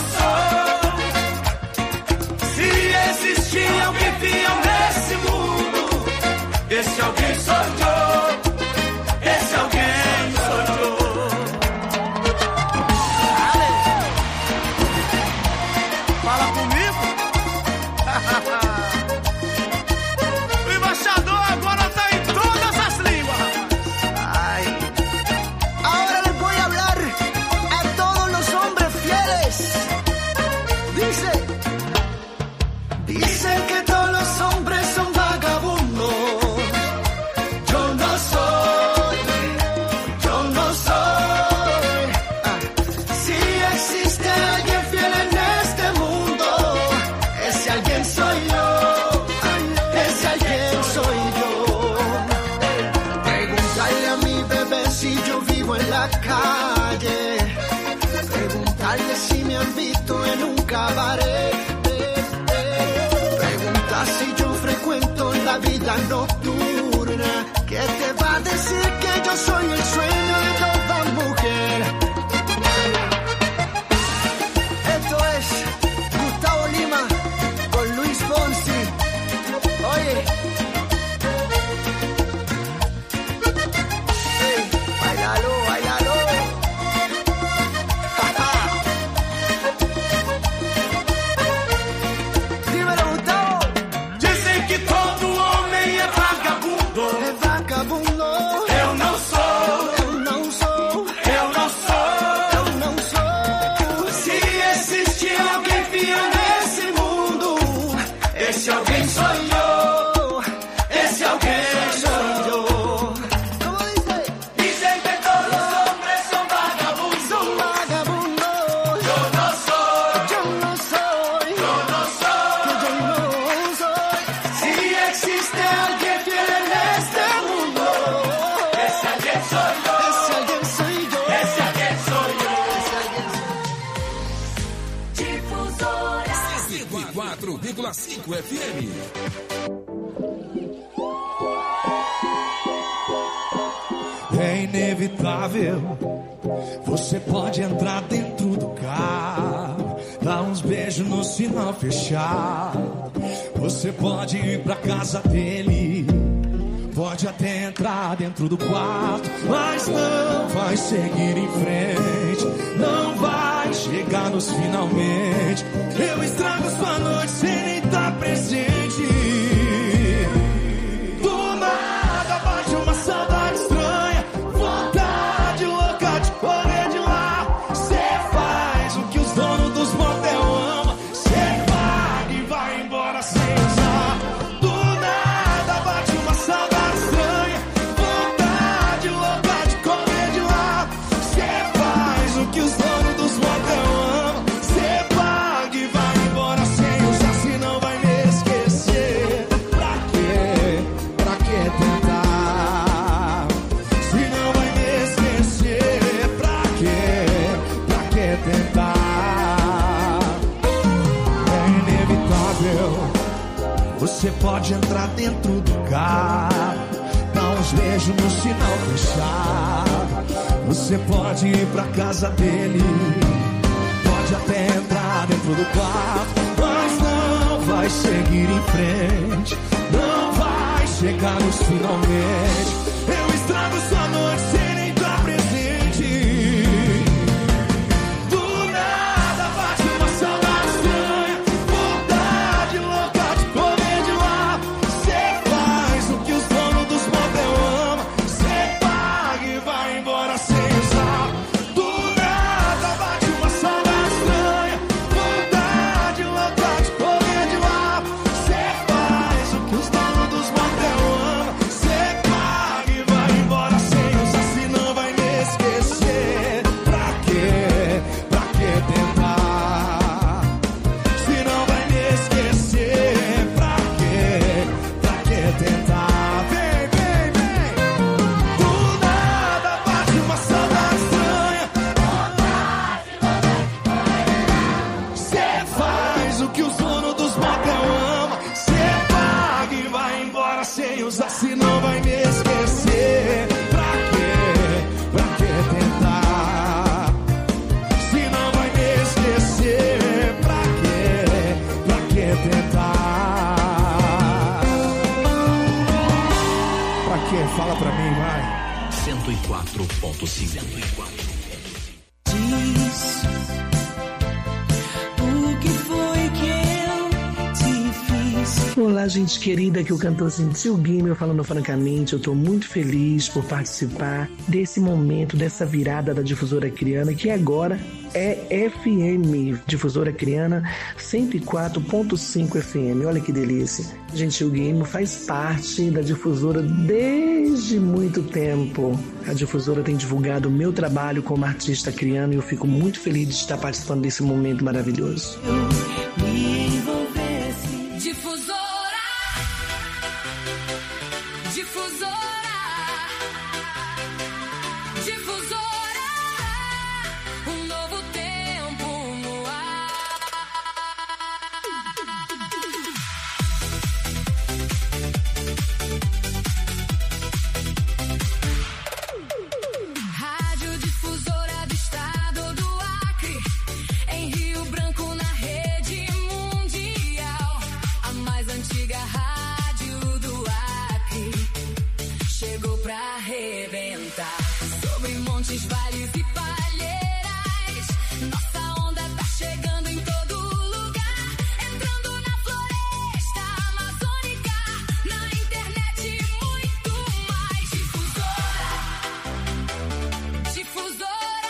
Speaker 25: sou. Se existir alguém fiel nesse mundo, esse alguém sou eu. Esse alguém sou eu. Fala comigo. O embaixador agora tá em todas as línguas.
Speaker 4: Ay. Ahora les voy a hablar a todos los hombres fieles. Dicen que todos los hombres son vagabundos. Yo no soy. Si existe alguien fiel en este mundo, ese alguien soy yo. Ese alguien soy yo. Preguntarle a mi bebé si yo vivo en la calle. Preguntarle si me han visto en un cabaret. Pregunta si yo frecuento la vida nocturna. ¿Qué te va a decir que yo soy el sueño de toda mujer? Esto es Gustavo Lima con Luis Fonsi. Oye. Hey, bailalo, bailalo. Dímelo, Gustavo.
Speaker 25: Dizem que todo homem é vagabundo.
Speaker 4: Es vagabundo.
Speaker 25: Eu não sou.
Speaker 4: Eu não sou.
Speaker 25: Eu não sou.
Speaker 4: Eu não sou.
Speaker 25: Se existir alguém fiel nesse mundo, esse alguém sou eu. Esse alguém sou eu.
Speaker 4: ¿Cómo dice?
Speaker 25: Dizem que todos os homens são vagabundos.
Speaker 4: Son vagabundos.
Speaker 25: Eu não sou.
Speaker 4: Yo no soy.
Speaker 25: Eu não sou.
Speaker 4: Yo no soy.
Speaker 25: Se existe alguém fiel neste mundo, esse alguém sou eu.
Speaker 4: Ese alguien soy yo.
Speaker 25: Esse alguém sou eu.
Speaker 7: Difusora.
Speaker 21: 104,5 FM.
Speaker 3: É inevitável. Você pode entrar dentro do carro, dar uns beijos no sinal fechado. Você pode ir pra casa dele, pode até entrar dentro do quarto, mas não vai seguir em frente, não vai chegar nos finalmente. Eu estrago sua noite sem nem estar presente. Do nada bate uma saudade estranha, vontade louca de correr de lá. Cê faz o que os donos dos motel amam, cê paga e vai embora sem usar. Do nada bate uma saudade estranha, vontade louca de correr de lá. Cê faz o que os donos dos motel amam, cê paga e vai embora sem usar. Senão vai me esquecer. Pra quê? Pra que tentar? Senão vai me esquecer. Pra quê? Pra que tentar? É inevitável. Você pode entrar dentro do carro, dar uns beijos no sinal fechado. Você pode ir pra casa dele, pode até entrar dentro do quarto, mas não vai seguir em frente, não vai chegar nos finalmente. Eu estrago sua noite sem nem estar presente. Do nada bate uma saudade estranha, vontade louca de correr de lá. Cê faz o que os donos dos motel amam, cê paga e vai embora sem usar. Do nada bate uma saudade estranha, vontade louca de correr de lá. Cê faz o que os donos dos motel amam, cê paga e vai embora sem usar.
Speaker 21: 104.5.
Speaker 5: Diz o que foi que eu te fiz.
Speaker 14: Olá, gente querida, aqui é o cantor Sentiu Gamer falando francamente. Eu tô muito feliz por participar desse momento, dessa virada da Difusora Acreana, que agora é FM, Difusora Acreana 104.5 FM. Olha que delícia. Gentil Game faz parte da Difusora desde muito tempo. A Difusora tem divulgado o meu trabalho como artista acreano e eu fico muito feliz de estar participando desse momento maravilhoso.
Speaker 6: Difusora, Difusora, Difusora, um novo tempo no ar. Rádio Difusora do Estado do Acre, em Rio Branco na rede mundial, a mais antiga rádio do Acre, chegou pra arrebentar. Sobre montes, vales e palheiras, nossa onda tá chegando em todo lugar, entrando na floresta amazônica, na internet e muito mais. Difusora, Difusora.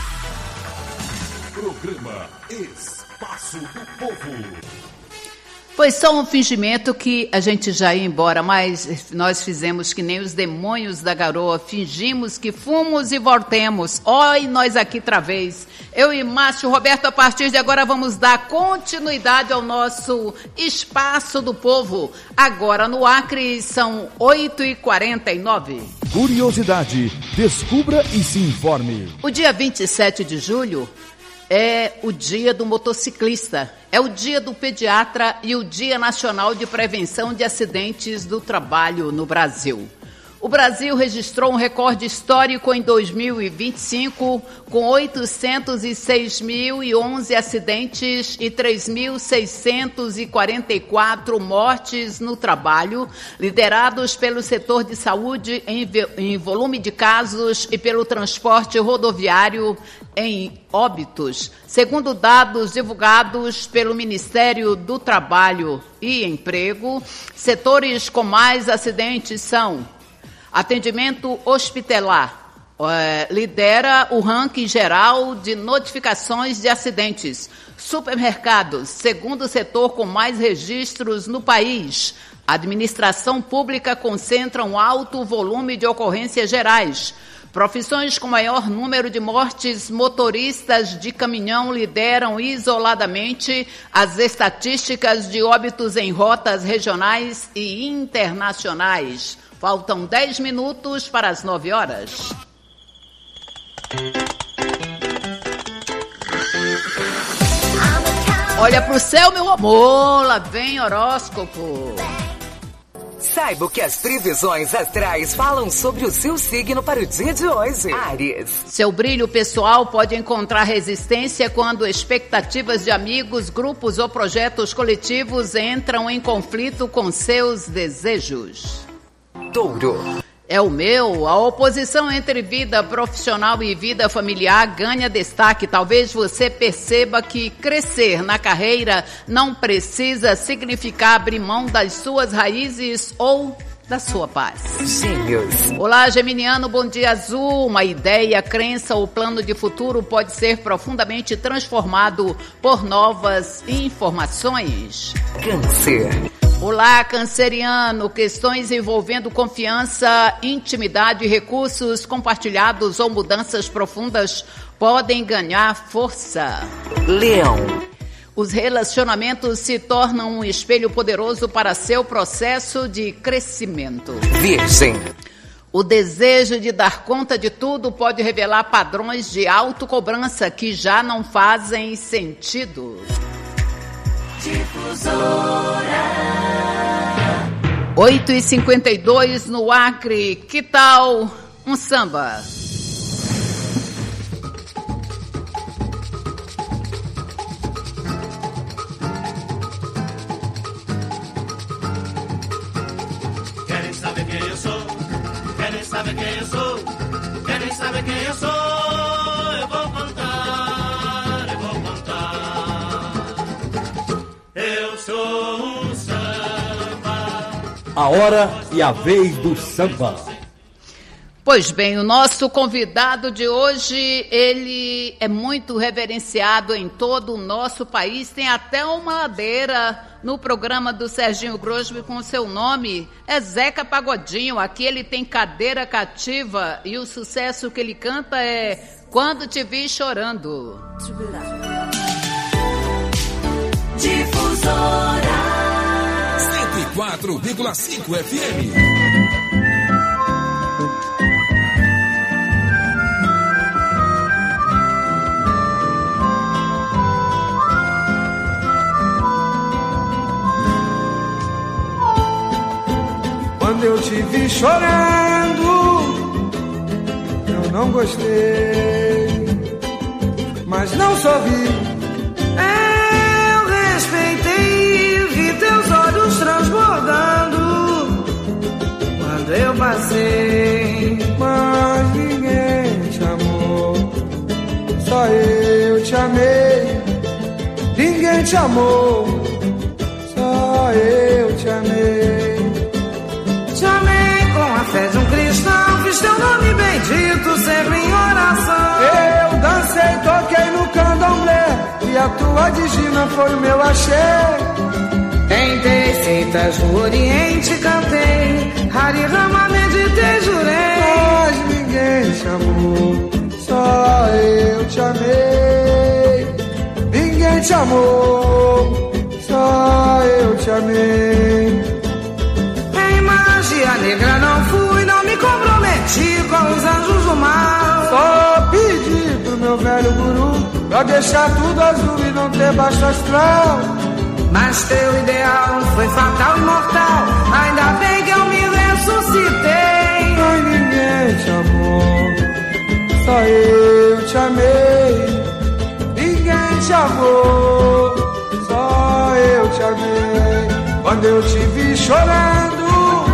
Speaker 21: Programa Espaço do Povo.
Speaker 9: Foi só um fingimento que a gente já ia embora, mas nós fizemos que nem os demônios da garoa, fingimos que fomos e voltemos. Oi, nós aqui outra vez. Eu e Márcio Roberto, a partir de agora vamos dar continuidade ao nosso Espaço do Povo. Agora no Acre são 8h49.
Speaker 15: Curiosidade, descubra e se informe.
Speaker 9: O dia 27 de julho é o dia do motociclista, é o dia do pediatra e o Dia Nacional de Prevenção de Acidentes do Trabalho no Brasil. O Brasil registrou um recorde histórico em 2025, com 806.011 acidentes e 3.644 mortes no trabalho, liderados pelo setor de saúde em volume de casos e pelo transporte rodoviário em óbitos. Segundo dados divulgados pelo Ministério do Trabalho e Emprego, setores com mais acidentes são: atendimento hospitalar, lidera o ranking geral de notificações de acidentes. Supermercados, segundo setor com mais registros no país. Administração pública concentra um alto volume de ocorrências gerais. Profissões com maior número de mortes, motoristas de caminhão lideram isoladamente as estatísticas de óbitos em rotas regionais e internacionais. Faltam 10 minutos para as 9 horas. Olha pro céu, meu amor, lá vem horóscopo.
Speaker 17: Saiba o que as previsões astrais falam sobre o seu signo para o dia de hoje. Áries.
Speaker 9: Seu brilho pessoal pode encontrar resistência quando expectativas de amigos, grupos ou projetos coletivos entram em conflito com seus desejos.
Speaker 17: Touro.
Speaker 9: É o meu. A oposição entre vida profissional e vida familiar ganha destaque. Talvez você perceba que crescer na carreira não precisa significar abrir mão das suas raízes ou da sua paz.
Speaker 17: Gêmeos.
Speaker 9: Olá, geminiano, bom dia azul. Uma ideia, crença ou plano de futuro pode ser profundamente transformado por novas informações.
Speaker 17: Câncer.
Speaker 9: Olá, canceriano, questões envolvendo confiança, intimidade, recursos compartilhados ou mudanças profundas podem ganhar força.
Speaker 17: Leão.
Speaker 9: Os relacionamentos se tornam um espelho poderoso para seu processo de crescimento.
Speaker 17: Virgem.
Speaker 9: O desejo de dar conta de tudo pode revelar padrões de autocobrança que já não fazem sentido.
Speaker 7: Difusora.
Speaker 9: 8h52 no Acre. Que tal um samba?
Speaker 25: Querem saber quem eu sou? Querem saber quem eu sou? Querem querem saber quem eu sou, eu vou contar, eu vou contar. Eu sou um samba.
Speaker 15: A hora e a vez do samba.
Speaker 9: Pois bem, o nosso convidado de hoje, ele é muito reverenciado em todo o nosso país. Tem até uma ladeira no programa do Serginho Grosby com seu nome. É Zeca Pagodinho. Aqui ele tem cadeira cativa e o sucesso que ele canta é Quando Te Vi Chorando.
Speaker 7: Difusora
Speaker 21: 104,5 FM.
Speaker 24: Quando eu te vi chorando, eu não gostei, mas não sorri. Eu respeitei, vi teus olhos transbordando quando eu passei, mas ninguém te amou, só eu te amei. Ninguém te amou, só eu te amei. Te amei com a fé de um cristão, fiz teu nome bendito sempre em oração. Eu dancei, toquei no candomblé e a tua digina foi o meu axé. Tentei seitas no Oriente, cantei Hari Rama, meditei, jurei, mas ninguém te amou, só eu te amei. Ninguém te amou, só eu te amei. Magia negra não fui, não me comprometi com os anjos do mal. Só pedi pro meu velho guru pra deixar tudo azul e não ter baixo astral. Mas teu ideal foi fatal e mortal, ainda bem que eu me ressuscitei. Mas ninguém te amou, só eu te amei. Ninguém te amou, só eu te amei. Quando eu te vi chorando,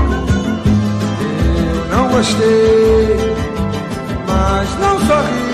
Speaker 24: não gostei, mas não sorri.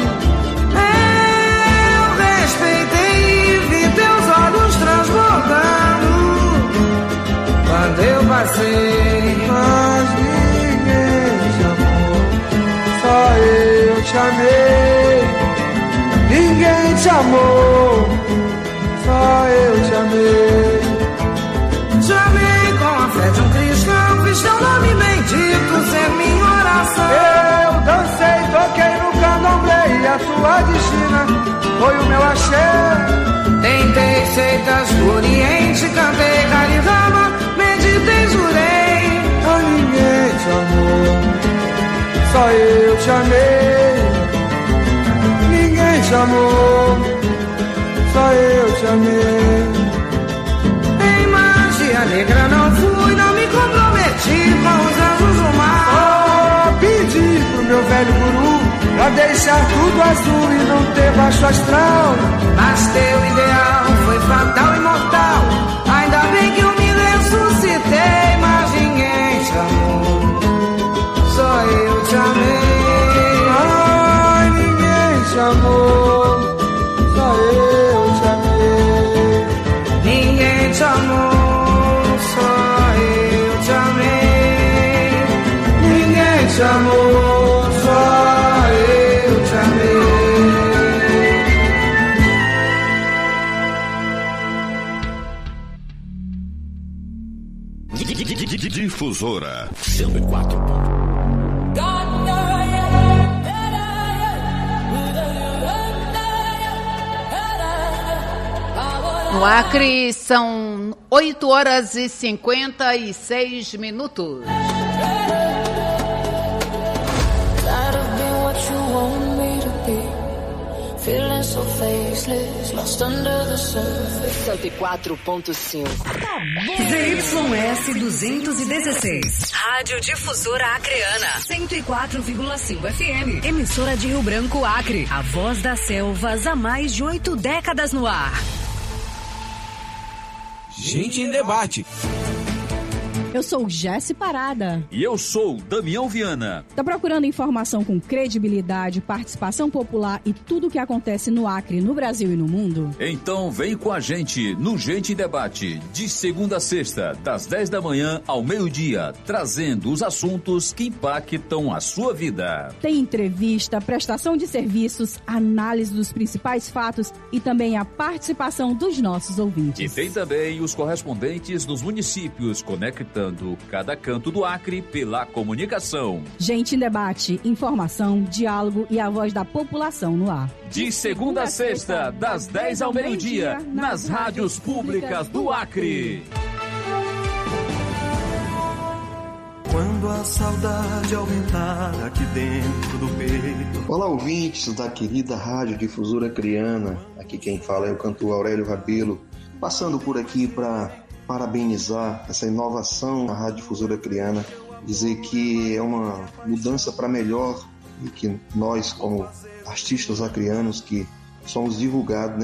Speaker 24: Eu respeitei e vi teus olhos transbordando quando eu passei, mas ninguém te amou, só eu te amei. Ninguém te amou, só eu te amei. Te amei com a fé de um cristão, fiz teu nome bendito sempre em oração. Eu dancei, toquei no candomblé e a tua digina foi o meu axé. Tentei seitas do Oriente, cantei Hari Rama, meditei, jurei, mas ninguém te amou, só eu te amei. Ninguém te amou, só eu te amei. Magia negra não fui, não me comprometi com os anjos do mar. Oh, pedi pro meu velho guru pra deixar tudo azul e não ter baixo astral. Mas teu ideal foi fatal e mortal, ainda bem que eu me ressuscitei. Mas ninguém te amou, só eu te amei. Ai, ninguém te amou, só eu te amei. Ninguém te amou, só eu te amei. Ninguém te amou, só eu te
Speaker 21: amei. Difusora 104.
Speaker 9: No Acre são 8 horas e 56 minutos.
Speaker 5: Feeling so faceless, lost under the surface. 104.5
Speaker 12: ZYS 216. Rádio Difusora Acreana. 104,5 FM. Emissora de Rio Branco, Acre. A voz das selvas há mais de 8 décadas no ar.
Speaker 18: Gente em Debate.
Speaker 16: Eu sou Jesse Parada.
Speaker 18: E eu sou Damião Viana.
Speaker 16: Tá procurando informação com credibilidade, participação popular e tudo o que acontece no Acre, no Brasil e no mundo?
Speaker 18: Então vem com a gente no Gente em Debate, de segunda a sexta, das 10 da manhã ao meio-dia, trazendo os assuntos que impactam a sua vida.
Speaker 16: Tem entrevista, prestação de serviços, análise dos principais fatos e também a participação dos nossos ouvintes.
Speaker 18: E tem também os correspondentes nos municípios, conectando cada canto do Acre pela comunicação.
Speaker 16: Gente em Debate, informação, diálogo e a voz da população no ar.
Speaker 18: De segunda a sexta, das 10 ao meio-dia, nas rádios públicas do Acre.
Speaker 25: Quando a saudade aumentar aqui dentro do peito.
Speaker 19: Olá, ouvintes da querida Rádio Difusora Acreana. Aqui quem fala é o cantor Aurélio Rabelo, passando por aqui para parabenizar essa inovação da Rádio Difusora Acreana, dizer que é uma mudança para melhor e que nós, como artistas acreanos que somos divulgados, né,